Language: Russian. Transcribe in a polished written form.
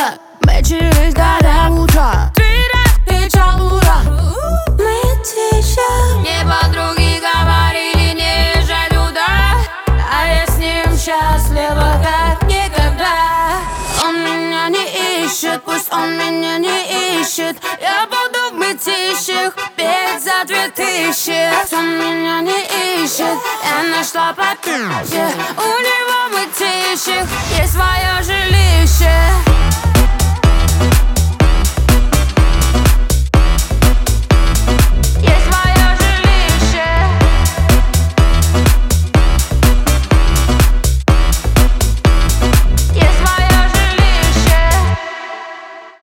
Мчались до утра, кричал ура. Мне подруги говорили, не езжай туда, а я с ним счастлива как никогда. Он меня не ищет, пусть он меня не ищет. Я буду в мытищах петь за 2000. Он меня не ищет, я нашла попище. У него в мытищах есть свое жилище.